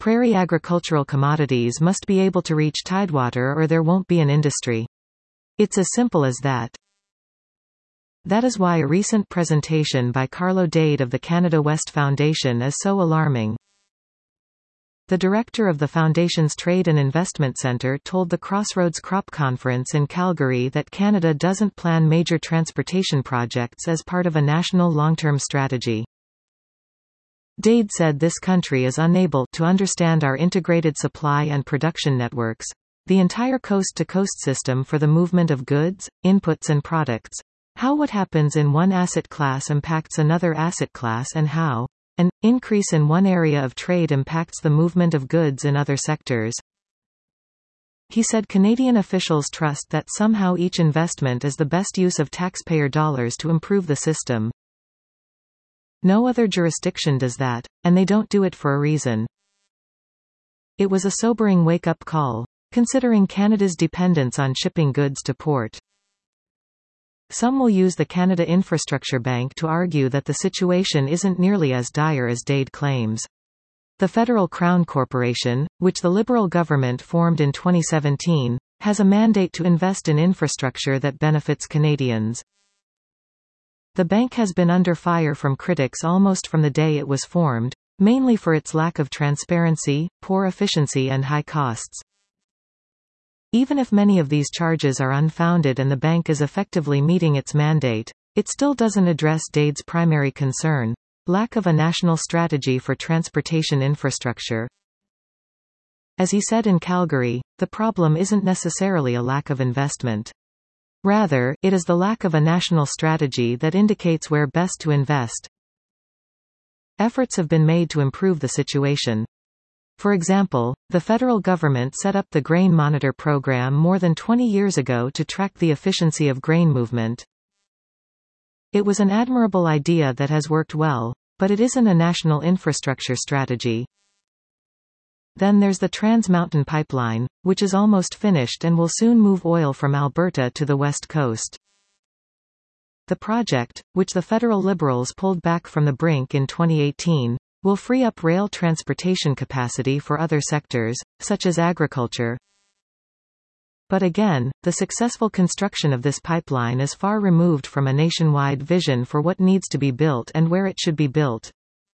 Prairie agricultural commodities must be able to reach tidewater or there won't be an industry. It's as simple as that. That is why a recent presentation by Carlo Dade of the Canada West Foundation is so alarming. The director of the Foundation's Trade and Investment Centre told the Crossroads Crop Conference in Calgary that Canada doesn't plan major transportation projects as part of a national long-term strategy. Dade said this country is unable to understand our integrated supply and production networks, the entire coast-to-coast system for the movement of goods, inputs and products, how what happens in one asset class impacts another asset class and how an increase in one area of trade impacts the movement of goods in other sectors. He said Canadian officials trust that somehow each investment is the best use of taxpayer dollars to improve the system. No other jurisdiction does that, and they don't do it for a reason. It was a sobering wake-up call, considering Canada's dependence on shipping goods to port. Some will use the Canada Infrastructure Bank to argue that the situation isn't nearly as dire as Dade claims. The Federal Crown Corporation, which the Liberal government formed in 2017, has a mandate to invest in infrastructure that benefits Canadians. The bank has been under fire from critics almost from the day it was formed, mainly for its lack of transparency, poor efficiency and high costs. Even if many of these charges are unfounded and the bank is effectively meeting its mandate, it still doesn't address Dade's primary concern: lack of a national strategy for transportation infrastructure. As he said in Calgary, the problem isn't necessarily a lack of investment. Rather, it is the lack of a national strategy that indicates where best to invest. Efforts have been made to improve the situation. For example, the federal government set up the Grain Monitor program more than 20 years ago to track the efficiency of grain movement. It was an admirable idea that has worked well, but it isn't a national infrastructure strategy. Then there's the Trans Mountain Pipeline, which is almost finished and will soon move oil from Alberta to the west coast. The project, which the federal Liberals pulled back from the brink in 2018, will free up rail transportation capacity for other sectors, such as agriculture. But again, the successful construction of this pipeline is far removed from a nationwide vision for what needs to be built and where it should be built.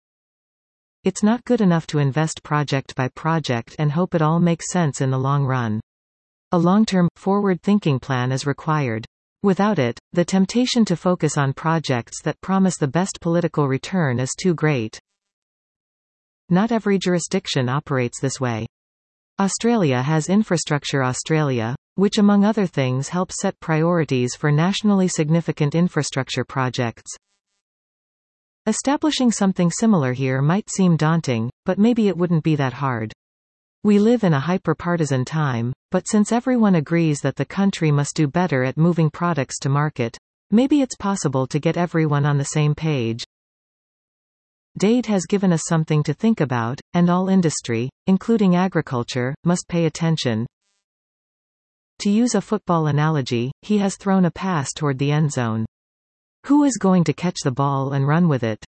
It's not good enough to invest project by project and hope it all makes sense in the long run. A long-term, forward-thinking plan is required. Without it, the temptation to focus on projects that promise the best political return is too great. Not every jurisdiction operates this way. Australia has Infrastructure Australia, which among other things helps set priorities for nationally significant infrastructure projects. Establishing something similar here might seem daunting, but maybe it wouldn't be that hard. We live in a hyper-partisan time, but since everyone agrees that the country must do better at moving products to market, maybe it's possible to get everyone on the same page. Dade has given us something to think about, and all industry, including agriculture, must pay attention. To use a football analogy, he has thrown a pass toward the end zone. Who is going to catch the ball and run with it?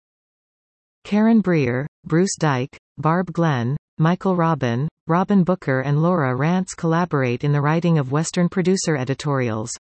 Karen Breer, Bruce Dyke, Barb Glenn, Michael Robin, Robin Booker and Laura Rance collaborate in the writing of Western Producer editorials.